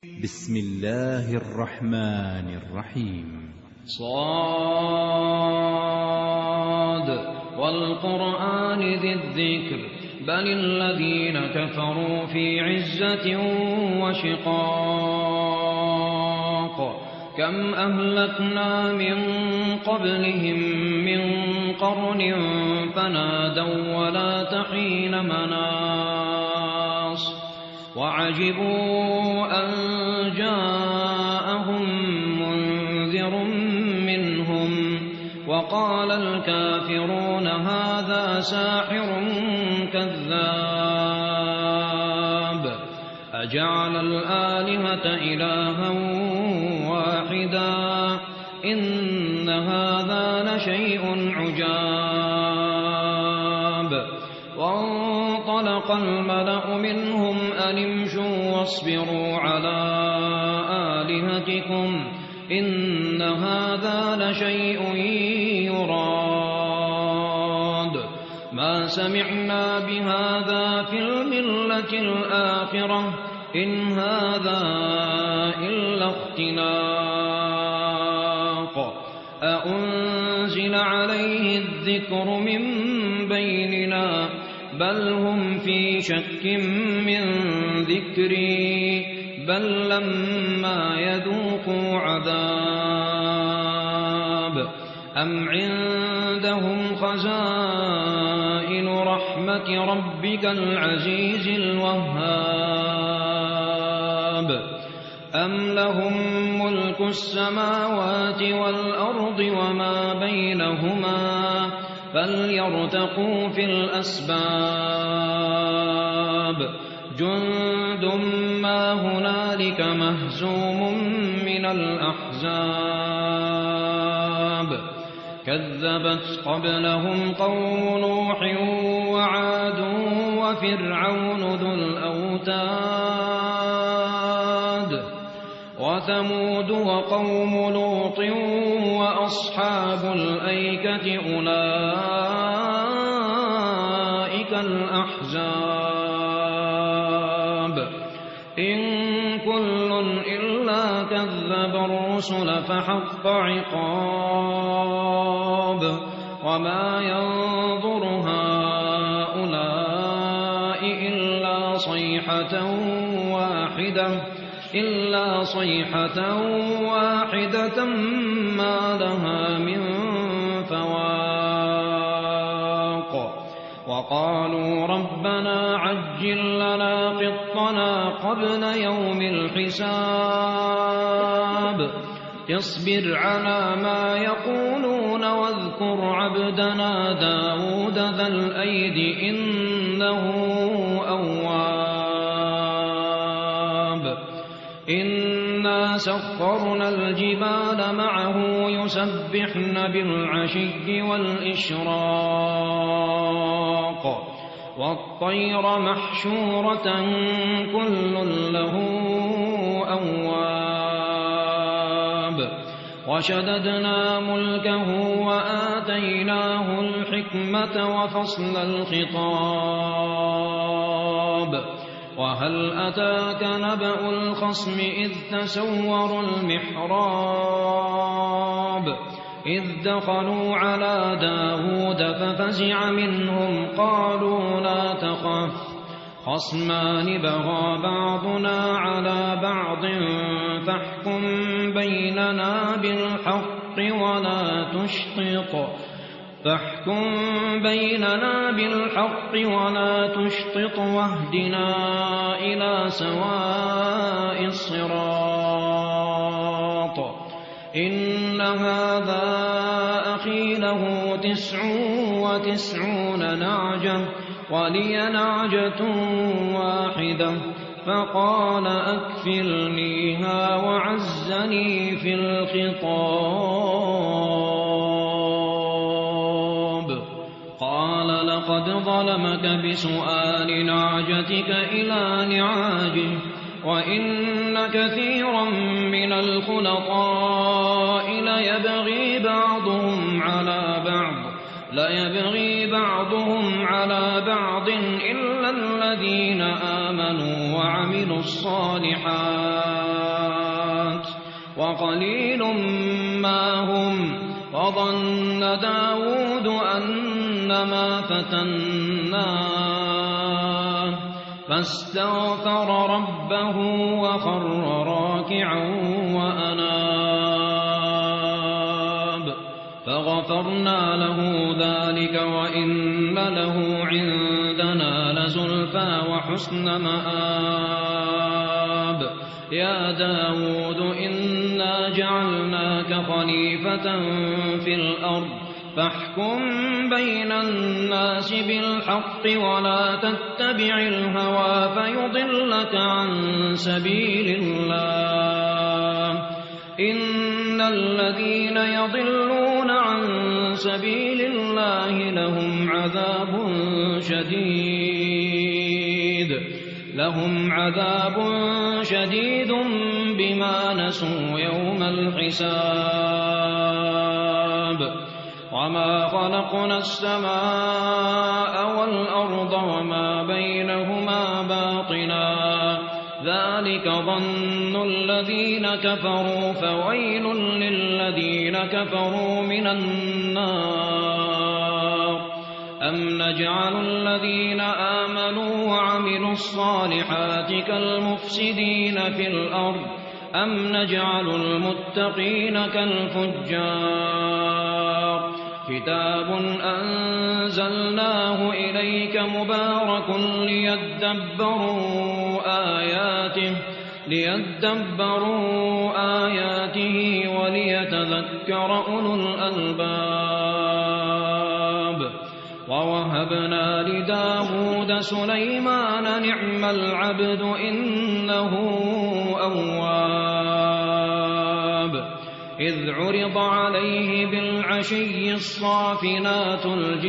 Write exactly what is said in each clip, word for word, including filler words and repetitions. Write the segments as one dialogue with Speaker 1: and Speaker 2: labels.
Speaker 1: بسم الله الرحمن الرحيم.
Speaker 2: صاد والقرآن ذي الذكر بل الذين كفروا في عزة وشقاق كم أهلكنا من قبلهم من قرن فنادوا ولا تحين مناص وعجبوا أن جاءهم منذر منهم وقال الكافرون هذا ساحر كذاب أجعل الآلهة إلها واحدا إن هذا لشيء عجاب وانطلق الملأ منهم أن امشوا واصبروا على آلهتكم إن هذا لشيء يراد ما سمعنا بهذا في الملة الآخرة إن هذا إلا اختلاق أأنزل عليه الذكر من بيننا بل هم في شك من ذكري بل لما يذوقوا عذاب أم عندهم خزائن رحمة ربك العزيز الوهاب أم لهم ملك السماوات والأرض وما بينهما فليرتقوا في الأسباب جند ما هنالك مهزوم من الأحزاب كذبت قبلهم قوم نوح وعاد وفرعون ذو الأوتاد وثمود وقوم لوط وأصحاب الأيكة أولئك الأحزاب إن كل إلا كذب الرسل فحق عقاب وما ينظر هؤلاء إلا صيحة واحدة إلا صيحة واحدة ما لها من فواق وقالوا ربنا عجل لنا قطنا قبل يوم الحساب اصبر على ما يقولون واذكر عبدنا داود ذا الأيد إنه أواب إنا سخرنا الجبال معه يسبحن بالعشي والإشراق والطير محشورة كل له أواب وشددنا ملكه وآتيناه الحكمة وفصل الخطاب وهل أتاك نبأ الخصم إذ تسوروا المحراب إذ دخلوا على داود ففزع منهم قالوا لا تخف خصمان بغى بعضنا على بعض فاحكم بيننا بالحق ولا تشطط فاحكم بيننا بالحق ولا تشطط واهدنا إلى سواء الصراط إن هذا أخي له تسع وتسعون نعجة ولي نعجة واحدة فقال أكفلنيها وعزني في الخطاب قال لقد ظلمك بسؤال نعجتك إلى نعاجه وإن كثيرا من الخلطاء ليبغي بعضهم على بعض ليبغي بعضهم على بعض إلا الذين آمنوا وعملوا الصالحات وقليل ما هم. وظن داود أنما فتناه فاستغفر ربه وخر راكعا وأناب فغفرنا له ذلك وإن له عندنا لزلفى وحسن مآب. يا داود إنا جعلناك خليفة في الأرض فاحكم بين الناس بالحق ولا تتبع الهوى فيضلك عن سبيل الله. إن الذين يضلون عن سبيل الله لهم عذاب شديد لهم عذاب شديد بما نسوا يوم الحساب. وما خلقنا السماء والأرض وما بينهما باطلا ذلك ظن الذين كفروا فويل للذين كفروا من النار. أم نجعل الذين آمنوا وعملوا الصالحات كالمفسدين في الأرض أم نجعل المتقين كالفجار. كتاب أنزلناه إليك مبارك ليدبروا آياته ليدبروا آياته وليتذكر أولو الألباب. ووهبنا لداود سليمان نعم العبد إنه أواب. إذ عرض عليه بالعشي الصافنات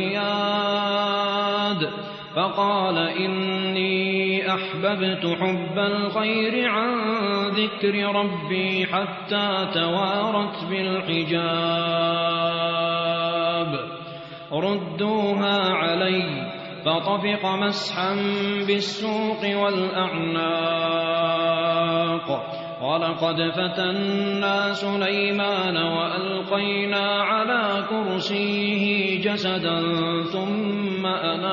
Speaker 2: الجياد فقال إني أحببت حب الخير عن ذكر ربي حتى توارت بالحجاب. ردوها علي فطفق مسحا بالسوق والأعناق. ولقد فتنا سليمان وألقينا على كرسيه جسدا ثم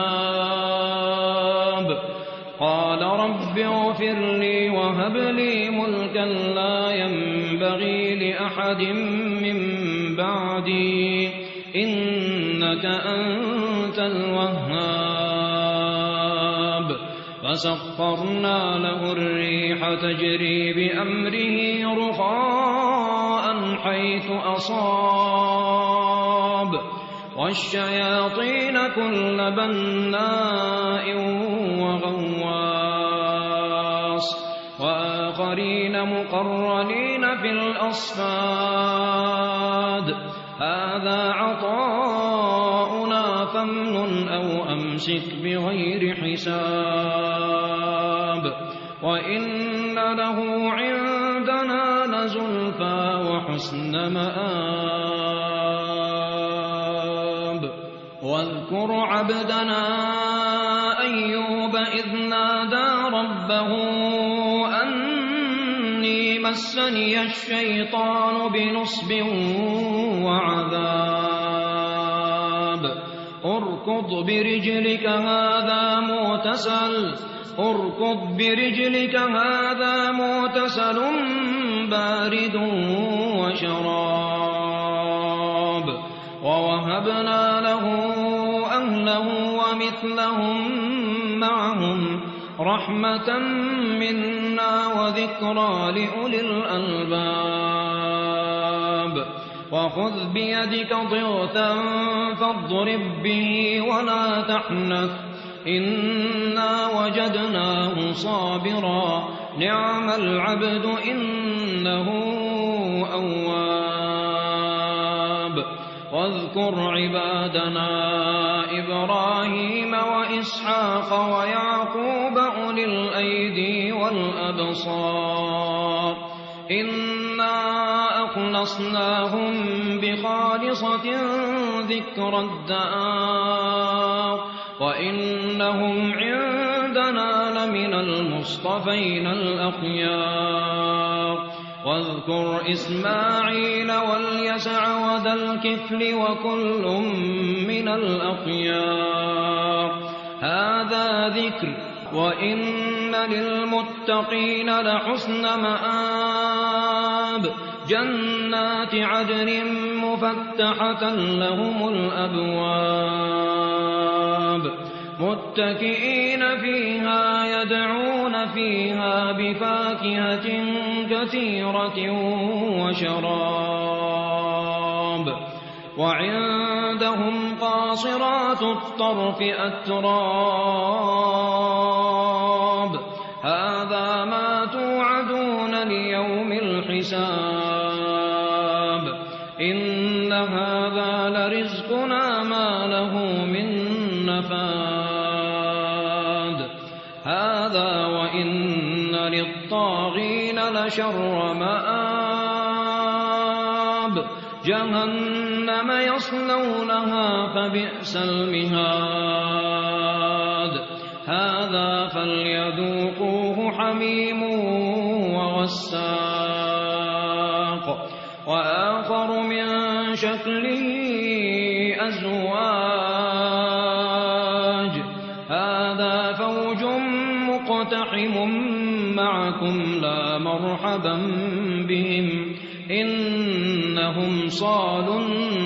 Speaker 2: أناب قال رب اغفر لي وهب لي ملكا لا ينبغي لأحد من بعدي إنك أنت الوهاب. فسخرنا له الريح تجري بأمره رخاء حيث أصاب والشياطين كل بناء وغواص وآخرين مقرنين في الأصفاد. هذا عطاؤنا فامنن أو أمسك بغير حساب. وإن له عندنا لزلفى وحسن مآب. واذكر عبدنا أيوب إذ نادى ربه أني مسني الشيطان بنصب وعذاب. اركض برجلك هذا مغتسل اركض برجلك هذا مغتسل بارد وشراب. ووهبنا له أهله ومثلهم معهم رحمة منا وذكرى لأولي الألباب. وخذ بيدك ضغثا فاضرب به ولا تحنث إنا وجدناه صابرا نعم العبد إنه أواب. واذكر عبادنا إبراهيم وإسحاق ويعقوب أولي الأيدي والأبصار إنا أخلصناهم بخالصة ذكر الدار وإنهم عندنا لمن المصطفين الأخيار. واذكر إسماعيل واليسع وذا الكفل وكل من الأخيار هذا ذكر وإن للمتقين لحسن مآب جنات عدن مفتحة لهم الأبواب متكئين فيها يدعون فيها بفاكهة كثيرة وشراب وعندهم قاصرات الطرف أتراب هذا ما توعدون ليوم الحساب إن هذا لرزقنا ما له من نفاد هذا وإن للطاغين لشر مآب جهنم يصلونها فبئس المهاد هذا فليذوقوه حميم وغساق وآخر من شكله أزواج هذا فوج مقتحم معكم لا مرحبا بهم إنهم صالوا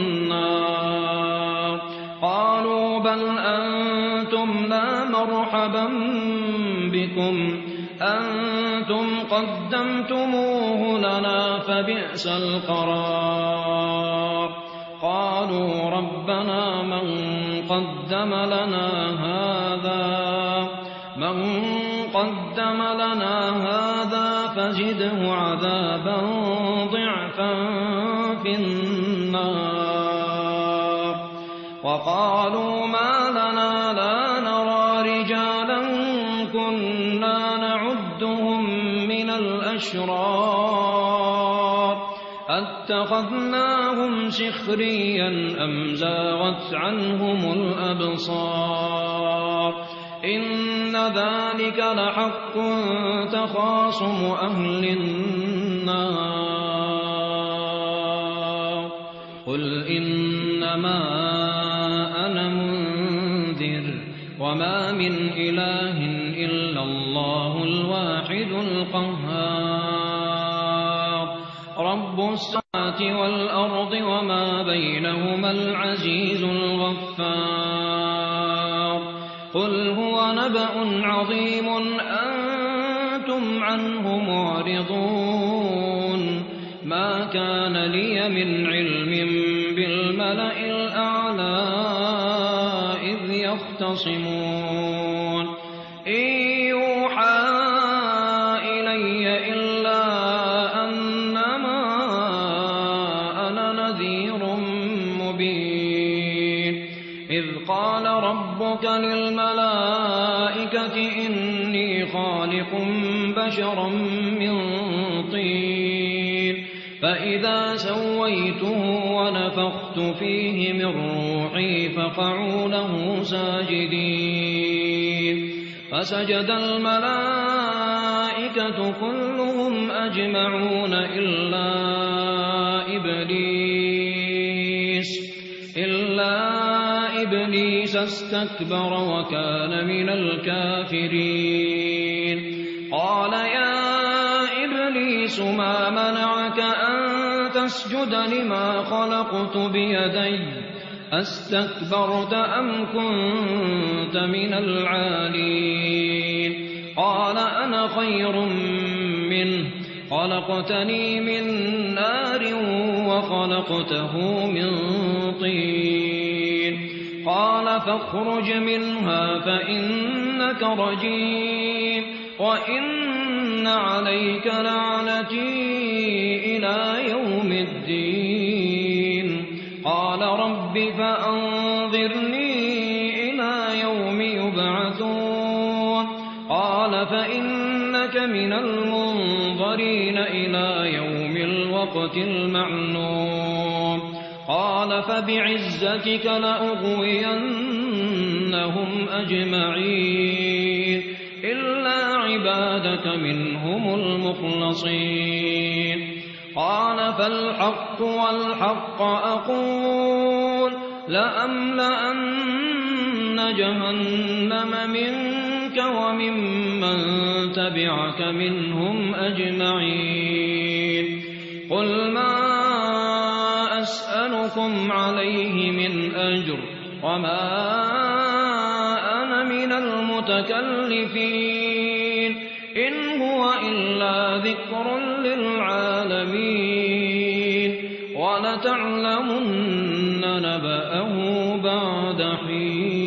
Speaker 2: النار قالوا بل أنتم لا مرحبا بكم أنتم قدمتموه لنا فبئس القرار قالوا ربنا من قدم لنا هذا من قدم لنا هذا فزده عذابا ضعفا في النار وقالوا ما لنا لا نرى رجالا كنا نعدهم من الأشرار أتخذناهم سخريا أم زاغت عنهم الأبصار إن ذلك لحق تخاصم أهل النار قل إنما أنا منذر وما من إله إلا الله الواحد القهار رب السماوات والأرض وما بينهما العزيز الغفار قل هو نبأ عظيم أنتم عنه معرضون ما كان لي من علم بالملأ الأعلى إذ يختصمون إن يوحى إلي إلا أنما أنا نذير مبين إذ قال ربك للملائكة إني خالق بشرا من طين فإذا سويته ونفخت فيه من روحي فقعوا له ساجدين فسجد الملائكة كلهم أجمعون إلا إبليس إلا إبليس استكبر وكان من الكافرين قال يا إبليس ما منعك أن تسجد لما خلقت بيدي أستكبرت أم كنت من العالين قال أنا خير منه خلقتني من نار وخلقته من طين قال فاخرج منها فإنك رجيم وإن عليك لعنتي إلى يوم الدين قال رب فأنظرني إلى يوم يبعثون قال فإنك من المنظرين إلى يوم الوقت المعلوم قال فبعزتك لأغوينهم أجمعين إلا عبادك منهم المخلصين قال فالحق والحق أقول لأملأن جهنم منك وممن تبعك منهم أجمعين قل ما أسألكم عليه من أجر وما أنا من المتكلفين إن هو إلا ذكر للعالمين ولتعلمن نبأه بعد حين